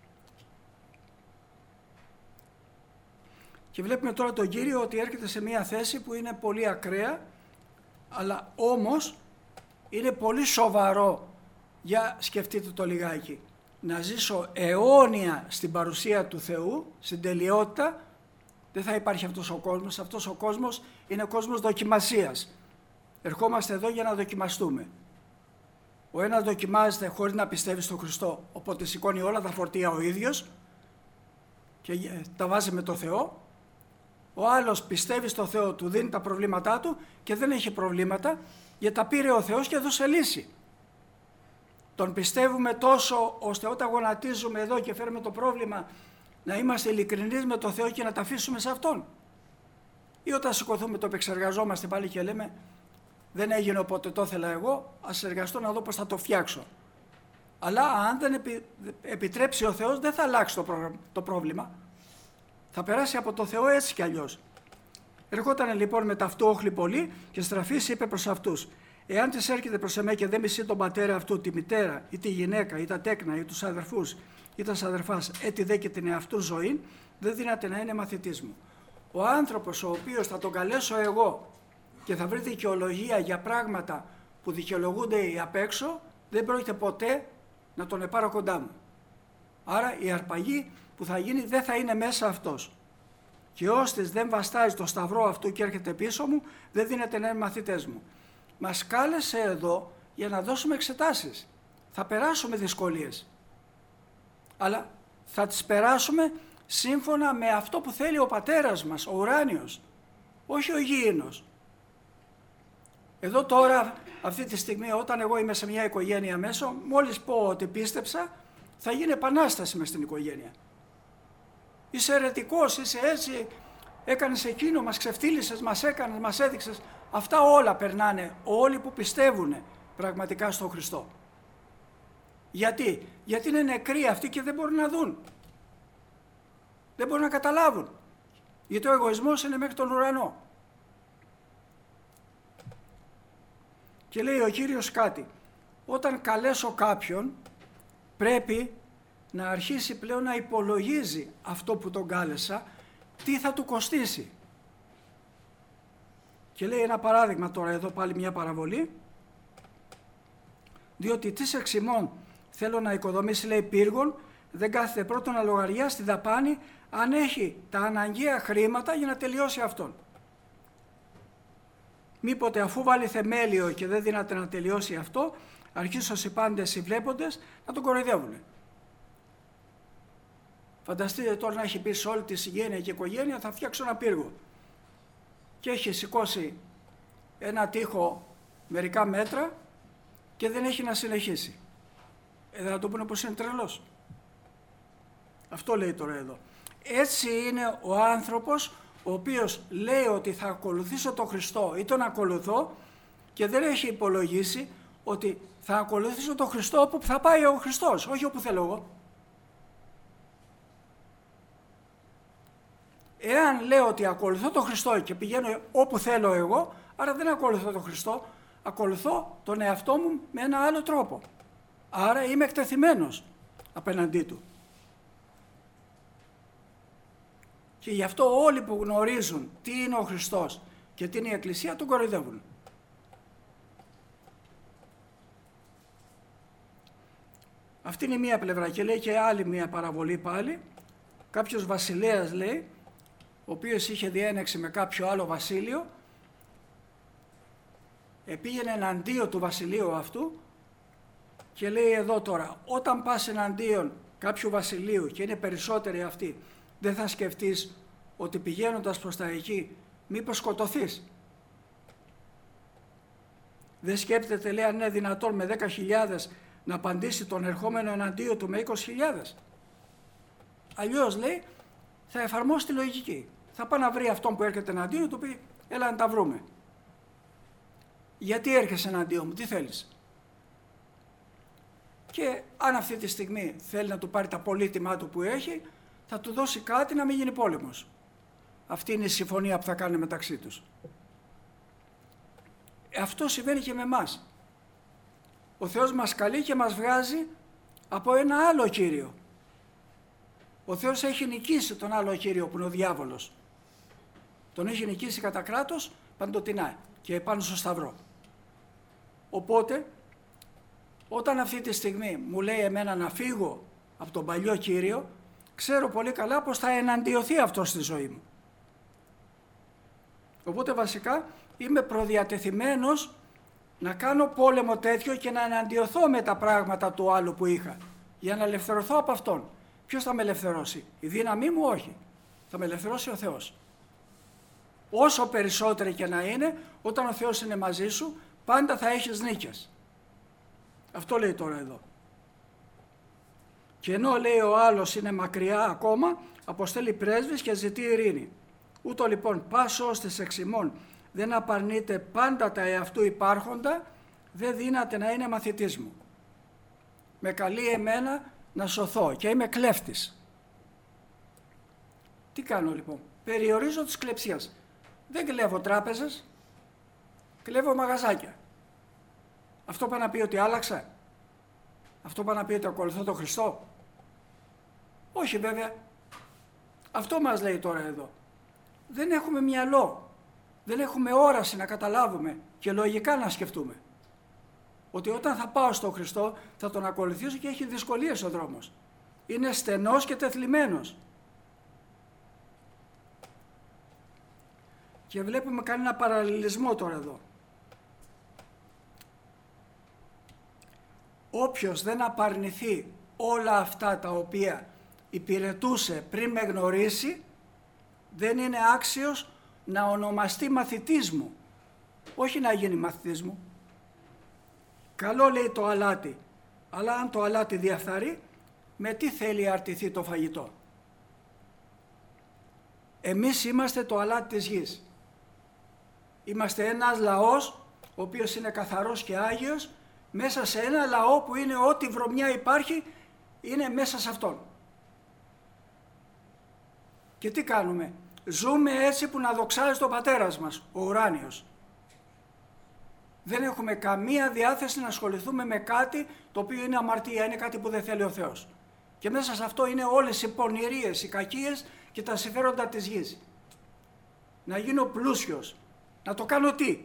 Και βλέπουμε τώρα τον Κύριο ότι έρχεται σε μια θέση που είναι πολύ ακραία, αλλά όμως είναι πολύ σοβαρό. Για σκεφτείτε το λιγάκι. Να ζήσω αιώνια στην παρουσία του Θεού, στην τελειότητα, δεν θα υπάρχει αυτός ο κόσμος. Αυτός ο κόσμος είναι ο κόσμος δοκιμασίας. Ερχόμαστε εδώ για να δοκιμαστούμε. Ο ένας δοκιμάζεται χωρίς να πιστεύει στον Χριστό, οπότε σηκώνει όλα τα φορτία ο ίδιος και τα βάζει με το Θεό. Ο άλλος πιστεύει στο Θεό, του δίνει τα προβλήματά του και δεν έχει προβλήματα, γιατί τα πήρε ο Θεός και έδωσε λύση. Τον πιστεύουμε τόσο ώστε όταν γονατίζουμε εδώ και φέρουμε το πρόβλημα να είμαστε ειλικρινείς με το Θεό και να τα αφήσουμε σε Αυτόν. Ή όταν σηκωθούμε το επεξεργαζόμαστε πάλι και λέμε δεν έγινε όποτε το ήθελα εγώ, ας εργαστώ να δω πώς θα το φτιάξω. Αλλά αν δεν επι, επιτρέψει ο Θεός δεν θα αλλάξει το, προ, το πρόβλημα. Θα περάσει από το Θεό έτσι κι αλλιώς. Ερχόταν λοιπόν με ταυτού όχλη πολύ και στραφής είπε προς αυτούς: εάν της έρχεται προς εμέ και δεν μισεί τον πατέρα αυτού, τη μητέρα ή τη γυναίκα ή τα τέκνα ή τους αδερφούς ή τα αδερφάς, έτι δε και την εαυτού ζωή, δεν δύναται να είναι μαθητής μου. Ο άνθρωπος ο οποίος θα τον καλέσω εγώ και θα βρει δικαιολογία για πράγματα που δικαιολογούνται οι απ' έξω, δεν πρόκειται ποτέ να τον επάρω κοντά μου. Άρα η αρπαγή που θα γίνει δεν θα είναι μέσα αυτός. Και ώστις δεν βαστάζει το σταυρό αυτού και έρχεται πίσω μου, δεν δίνεται να είναι μαθητές μου. Μας κάλεσε εδώ για να δώσουμε εξετάσεις. Θα περάσουμε δυσκολίες. Αλλά θα τις περάσουμε σύμφωνα με αυτό που θέλει ο πατέρας μας, ο ουράνιος, όχι ο γήινος. Εδώ τώρα, αυτή τη στιγμή, όταν εγώ είμαι σε μια οικογένεια μέσω, μόλις πω ότι πίστεψα, θα γίνει επανάσταση μες στην οικογένεια. Είσαι αιρετικός, είσαι έτσι, έκανες εκείνο, μας ξεφτύλισες, μας έκανες, μας έδειξες. Αυτά όλα περνάνε όλοι που πιστεύουν πραγματικά στον Χριστό. Γιατί? Γιατί είναι νεκροί αυτοί και δεν μπορούν να δουν. Δεν μπορούν να καταλάβουν. Γιατί ο εγωισμός είναι μέχρι τον ουρανό. Και λέει ο Κύριος κάτι. Όταν καλέσω κάποιον πρέπει να αρχίσει πλέον να υπολογίζει αυτό που τον κάλεσα, τι θα του κοστίσει. Και λέει ένα παράδειγμα τώρα εδώ πάλι μια παραβολή. Διότι τις εξημών θέλω να οικοδομήσει, λέει, πύργον, δεν κάθεται πρώτον να λογαριάσει τη δαπάνη αν έχει τα αναγκαία χρήματα για να τελειώσει αυτόν. Μήποτε αφού βάλει θεμέλιο και δεν δύναται να τελειώσει αυτό, αρχίσουν οι πάντες οι βλέποντες να τον κοροϊδεύουν. Φανταστείτε τώρα να έχει πει σε όλη τη συγγένεια και οικογένεια θα φτιάξω ένα πύργο. Και έχει σηκώσει ένα τοίχο μερικά μέτρα και δεν έχει να συνεχίσει. Ε, δεν θα το πούνε πως είναι τρελός. Αυτό λέει τώρα εδώ. Έτσι είναι ο άνθρωπος ο οποίος λέει ότι θα ακολουθήσω τον Χριστό ή τον ακολουθώ και δεν έχει υπολογίσει ότι θα ακολουθήσω τον Χριστό όπου θα πάει ο Χριστός, όχι όπου θέλω εγώ. Εάν λέω ότι ακολουθώ τον Χριστό και πηγαίνω όπου θέλω εγώ, άρα δεν ακολουθώ τον Χριστό, ακολουθώ τον εαυτό μου με ένα άλλο τρόπο. Άρα είμαι εκτεθειμένος απέναντί του. Και γι' αυτό όλοι που γνωρίζουν τι είναι ο Χριστός και τι είναι η Εκκλησία τον κοροϊδεύουν. Αυτή είναι μία πλευρά και λέει και άλλη μία παραβολή πάλι. Κάποιος βασιλέας, λέει, ο οποίος είχε διένεξη με κάποιο άλλο βασίλειο, πήγαινε εναντίον του βασιλείου αυτού και λέει εδώ τώρα, όταν πας εναντίον κάποιου βασιλείου και είναι περισσότεροι αυτοί, δεν θα σκεφτείς ότι πηγαίνοντας προς τα εκεί μήπως σκοτωθείς. Δεν σκέπτεται, λέει, αν είναι δυνατόν με δέκα χιλιάδες να απαντήσει τον ερχόμενο εναντίον του με είκοσι χιλιάδες. Αλλιώς, λέει, θα εφαρμόσει τη λογική. Θα πάει να βρει αυτόν που έρχεται εναντίον του, πει, έλα να τα βρούμε. Γιατί έρχεσαι εναντίον μου, τι θέλεις. Και αν αυτή τη στιγμή θέλει να του πάρει τα πολύτιμά του που έχει, θα του δώσει κάτι να μην γίνει πόλεμος. Αυτή είναι η συμφωνία που θα κάνουν μεταξύ τους. Αυτό συμβαίνει και με εμάς. Ο Θεός μας καλεί και μας βγάζει από ένα άλλο κύριο. Ο Θεός έχει νικήσει τον άλλο κύριο που είναι ο διάβολος. Τον έχει νικήσει κατά κράτος παντοτινά και πάνω στο σταυρό. Οπότε, όταν αυτή τη στιγμή μου λέει εμένα να φύγω από τον παλιό κύριο, ξέρω πολύ καλά πως θα εναντιωθεί αυτό στη ζωή μου. Οπότε βασικά είμαι προδιατεθειμένος να κάνω πόλεμο τέτοιο και να εναντιωθώ με τα πράγματα του άλλου που είχα, για να ελευθερωθώ από αυτόν. Ποιος θα με ελευθερώσει? Η δύναμή μου? Όχι. Θα με ελευθερώσει ο Θεός. Όσο περισσότερη και να είναι, όταν ο Θεός είναι μαζί σου, πάντα θα έχεις νίκες. Αυτό λέει τώρα εδώ. Και ενώ λέει ο άλλος είναι μακριά ακόμα, αποστέλει πρέσβεις και ζητεί ειρήνη. Ούτω λοιπόν πας ώστες εξ ημών δεν απαρνείται πάντα τα εαυτού υπάρχοντα, δεν δύναται να είναι μαθητής μου. Με καλεί εμένα να σωθώ και είμαι κλέφτης. Τι κάνω λοιπόν? Περιορίζω τις κλεψίες. Δεν κλέβω τράπεζες, κλέβω μαγαζάκια. Αυτό πάει να πει ότι άλλαξα? Αυτό πάει να πει ότι ακολουθώ τον Χριστό? Όχι βέβαια. Αυτό μας λέει τώρα εδώ. Δεν έχουμε μυαλό, δεν έχουμε όραση να καταλάβουμε και λογικά να σκεφτούμε ότι όταν θα πάω στον Χριστό θα τον ακολουθήσω και έχει δυσκολίες ο δρόμος. Είναι στενός και τεθλιμμένος. Και βλέπουμε κάνει ένα παραλληλισμό τώρα εδώ. Όποιος δεν απαρνηθεί όλα αυτά τα οποία υπηρετούσε πριν με γνωρίσει, δεν είναι άξιος να ονομαστεί μαθητής μου, όχι να γίνει μαθητής μου. Καλό λέει το αλάτι, αλλά αν το αλάτι διαφθαρεί, με τι θέλει αρτηθεί το φαγητό? Εμείς είμαστε το αλάτι της γης. Είμαστε ένας λαός, ο οποίος είναι καθαρός και άγιος, μέσα σε ένα λαό που είναι ό,τι βρωμιά υπάρχει, είναι μέσα σε αυτόν. Και τι κάνουμε? Ζούμε έτσι που να δοξάζει τον πατέρας μας, ο ουράνιος. Δεν έχουμε καμία διάθεση να ασχοληθούμε με κάτι το οποίο είναι αμαρτία, είναι κάτι που δεν θέλει ο Θεός. Και μέσα σε αυτό είναι όλες οι πονηρίες, οι κακίες και τα συμφέροντα της γης. Να γίνω πλούσιος, να το κάνω τι?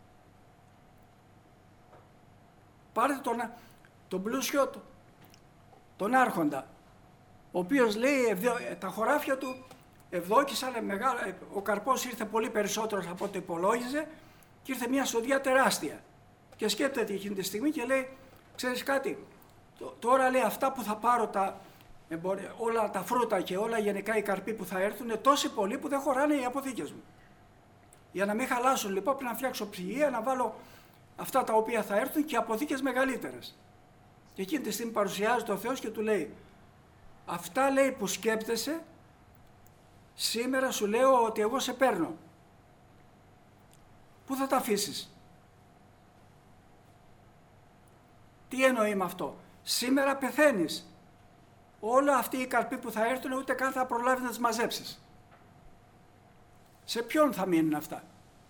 Πάρτε τον, τον πλούσιο, τον άρχοντα, ο οποίος λέει τα χωράφια του ευδόκησαν, μεγάλο, ο καρπός ήρθε πολύ περισσότερος από ό,τι υπολόγιζε και ήρθε μια σοδιά τεράστια. Και σκέπτεται εκείνη τη στιγμή και λέει, ξέρεις κάτι, τώρα λέει αυτά που θα πάρω, τα, όλα τα φρούτα και όλα γενικά οι καρποί που θα έρθουν, είναι τόσοι πολλοί που δεν χωράνε οι αποθήκες μου. Για να μην χαλάσουν λοιπόν πρέπει να φτιάξω ψυγεία, να βάλω αυτά τα οποία θα έρθουν και αποθήκες μεγαλύτερες. Και εκείνη τη στιγμή παρουσιάζει ο Θεός και του λέει, αυτά λέει που σκέπτεσαι, σήμερα σου λέω ότι εγώ σε παίρνω. Πού θα τα αφήσεις? Τι εννοεί με αυτό? Σήμερα πεθαίνεις. Όλα αυτοί οι καρποί που θα έρθουν ούτε καν θα προλάβεις να τις μαζέψεις. Σε ποιον θα μείνουν αυτά?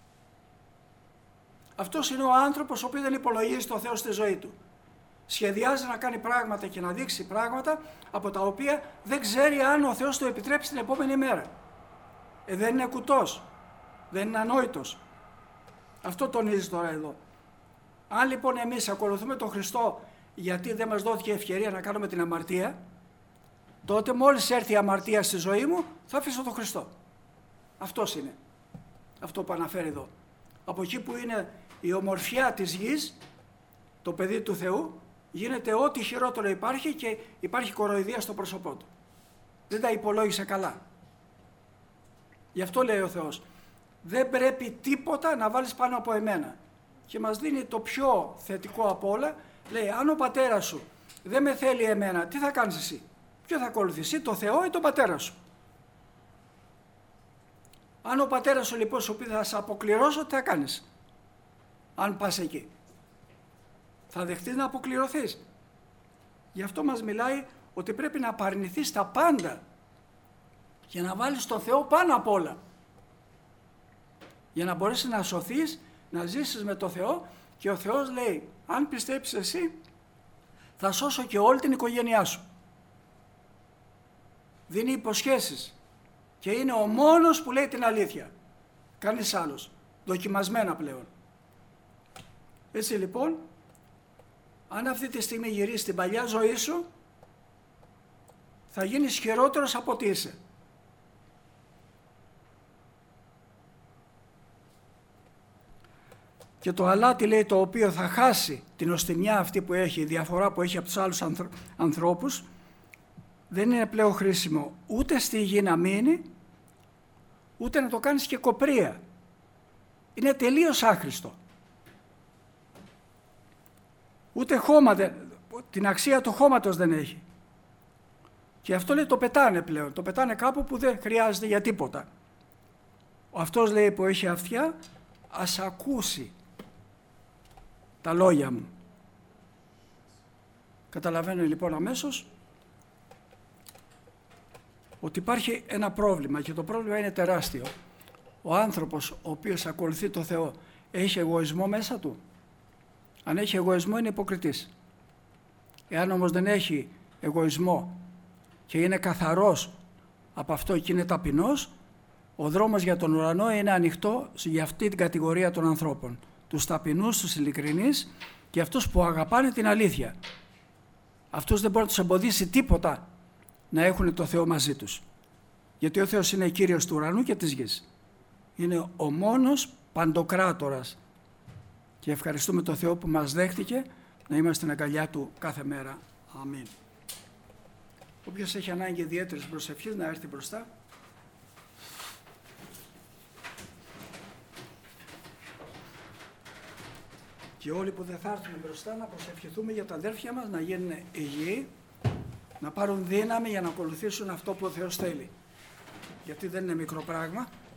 Αυτός είναι ο άνθρωπος ο οποίος δεν υπολογίζει το Θεό στη ζωή του. Σχεδιάζει να κάνει πράγματα και να δείξει πράγματα από τα οποία δεν ξέρει αν ο Θεός του επιτρέψει την επόμενη μέρα. Ε, δεν είναι κουτός, δεν είναι ανόητος. Αυτό τονίζει τώρα εδώ. Αν λοιπόν εμείς ακολουθούμε τον Χριστό γιατί δεν μας δόθηκε ευκαιρία να κάνουμε την αμαρτία, τότε μόλις έρθει η αμαρτία στη ζωή μου θα αφήσω τον Χριστό. Αυτός είναι. Αυτό που αναφέρει εδώ. Από εκεί που είναι η ομορφιά της γης, το παιδί του Θεού, γίνεται ό,τι χειρότερο υπάρχει και υπάρχει κοροϊδία στο πρόσωπό του. Δεν τα υπολόγισε καλά. Γι' αυτό λέει ο Θεός, δεν πρέπει τίποτα να βάλεις πάνω από εμένα. Και μας δίνει το πιο θετικό από όλα, λέει, αν ο πατέρας σου δεν με θέλει εμένα, τι θα κάνεις εσύ? Ποιο θα ακολουθείς, εσύ, το Θεό ή τον πατέρα σου? Αν ο πατέρας σου λοιπόν σου πει θα σε αποκληρώσω, τι θα κάνεις αν πας εκεί? Θα δεχτείς να αποκληρωθείς. Γι' αυτό μας μιλάει ότι πρέπει να απαρνηθείς τα πάντα για να βάλεις τον Θεό πάνω απ' όλα. Για να μπορέσεις να σωθείς, να ζήσεις με τον Θεό και ο Θεός λέει, αν πιστέψεις εσύ, θα σώσω και όλη την οικογένειά σου. Δίνει υποσχέσεις και είναι ο μόνος που λέει την αλήθεια. Κανείς άλλος. Δοκιμασμένα πλέον. Έτσι λοιπόν, αν αυτή τη στιγμή γυρίσεις την παλιά ζωή σου, θα γίνεις χειρότερος από ό,τι είσαι. Και το αλάτι, λέει, το οποίο θα χάσει την οστιμιά αυτή που έχει, η διαφορά που έχει από τους άλλους ανθρω... ανθρώπους, δεν είναι πλέον χρήσιμο ούτε στη γη να μείνει, ούτε να το κάνεις και κοπρία. Είναι τελείως άχρηστο. Ούτε χώμα, δεν... την αξία του χώματος δεν έχει. Και αυτό, λέει, το πετάνε πλέον. Το πετάνε κάπου που δεν χρειάζεται για τίποτα. Ο αυτός, λέει, που έχει αυτιά, ας ακούσει τα λόγια μου. Καταλαβαίνω λοιπόν αμέσως ότι υπάρχει ένα πρόβλημα και το πρόβλημα είναι τεράστιο. Ο άνθρωπος ο οποίος ακολουθεί το Θεό έχει εγωισμό μέσα του. Αν έχει εγωισμό είναι υποκριτής. Εάν όμως δεν έχει εγωισμό και είναι καθαρός από αυτό και είναι ταπεινός, ο δρόμος για τον ουρανό είναι ανοιχτό για αυτή την κατηγορία των ανθρώπων. Τους ταπεινούς, τους ειλικρινείς και αυτούς που αγαπάνε την αλήθεια. Αυτούς δεν μπορεί να τους εμποδίσει τίποτα να έχουν το Θεό μαζί τους. Γιατί ο Θεός είναι Κύριος του ουρανού και της γης. Είναι ο μόνος παντοκράτορας. Και ευχαριστούμε τον Θεό που μας δέχτηκε να είμαστε στην αγκαλιά Του κάθε μέρα. Αμήν. Όποιος έχει ανάγκη ιδιαίτερης προσευχής να έρθει μπροστά. Και όλοι που δεν θα έρθουν μπροστά να προσευχηθούμε για τα αδέρφια μας να γίνουν υγιεί, να πάρουν δύναμη για να ακολουθήσουν αυτό που ο Θεός θέλει. Γιατί δεν είναι μικρό πράγμα.